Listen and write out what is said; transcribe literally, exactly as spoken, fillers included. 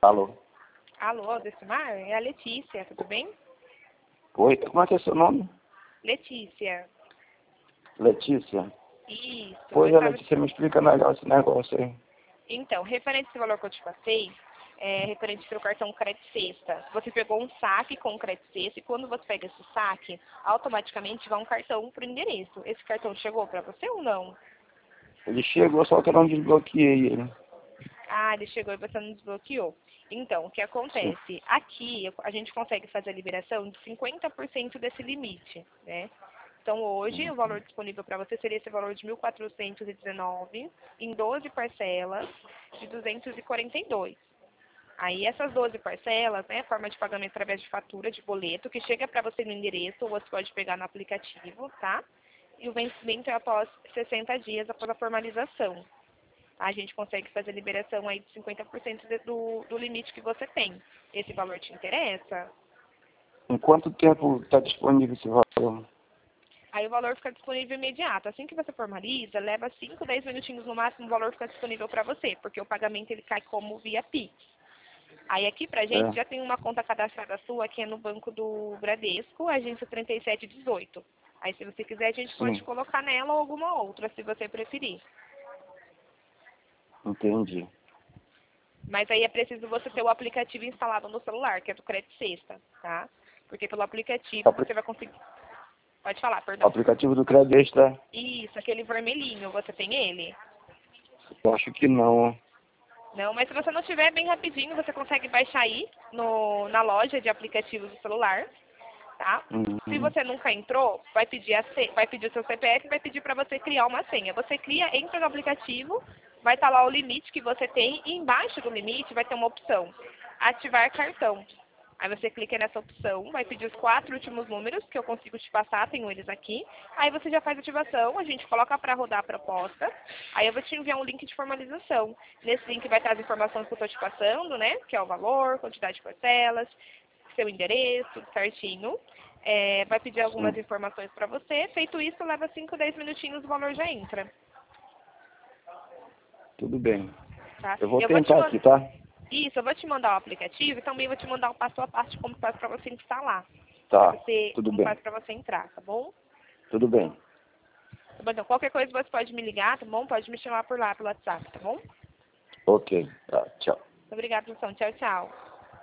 Alô? Alô, Decimar? É a Letícia, tudo bem? Oi, como é que é seu nome? Letícia. Letícia? Isso. Pois eu é, tava- Letícia, me explica melhor esse negócio aí. Então, referente esse valor que eu te passei, é referente ao cartão Crédito Sexta. Você pegou um saque com Crédito Sexta e quando você pega esse saque, automaticamente vai um cartão para o endereço. Esse cartão chegou para você ou não? Ele chegou, só que eu não desbloqueei ele. Ah, ele chegou e você não desbloqueou. Então, o que acontece? Aqui a gente consegue fazer a liberação de cinquenta por cento desse limite, né? Então, hoje, o valor disponível para você seria esse valor de mil quatrocentos e dezenove em doze parcelas de duzentos e quarenta e dois. Aí, essas doze parcelas, né, forma de pagamento através de fatura, de boleto, que chega para você no endereço, ou você pode pegar no aplicativo, tá? E o vencimento é após sessenta dias após a formalização. A gente consegue fazer a liberação aí de cinquenta por cento de- do, do limite que você tem. Esse valor te interessa? Em quanto tempo está disponível esse valor? Aí o valor fica disponível imediato. Assim que você formaliza, leva cinco, dez minutinhos no máximo, o valor fica disponível para você, porque o pagamento ele cai como via Pix. Aí aqui pra gente É. já tem uma conta cadastrada sua, que é no Banco do Bradesco, agência trinta e sete dezoito. Aí se você quiser, a gente pode Sim, colocar nela ou alguma outra, se você preferir. entendi. Mas aí é preciso você ter o aplicativo instalado no celular, que é do Crédito Sexta, tá? Porque pelo aplicativo Apli- você vai conseguir... Pode falar, O perdão. aplicativo do Crédito Extra, Isso, aquele vermelhinho, você tem ele? eu acho que não. Não, mas se você não tiver, bem rapidinho, você consegue baixar aí no, na loja de aplicativos do celular, tá? Se Uhum. você nunca entrou, vai pedir, a ce- vai pedir o seu C P F e vai pedir para você criar uma senha. Você cria, entra no aplicativo, vai estar lá o limite que você tem e embaixo do limite vai ter uma opção, ativar cartão. Aí você clica nessa opção, vai pedir os quatro últimos números que eu consigo te passar, tenho eles aqui. Aí você já faz a ativação, a gente coloca para rodar a proposta. Aí eu vou te enviar um link de formalização. Nesse link vai estar as informações que eu estou te passando, né? Que é o valor, quantidade de parcelas, seu endereço, tudo certinho. É, vai pedir algumas Sim, informações para você. Feito isso, leva cinco, dez minutinhos, o valor já entra. tudo bem. Tá? Eu vou Eu vou te tentar mandar. aqui, tá? Isso, eu vou te mandar o aplicativo e também vou te mandar o passo a passo de como faz para você instalar. Para Tá, você, tudo como bem. faz para você entrar, tá bom? Tudo bem. Tá bom? Então, qualquer coisa você pode me ligar, tá bom? Pode me chamar por lá, pelo WhatsApp, tá bom? Ok, tá, tchau. Obrigada, produção. Tchau, tchau.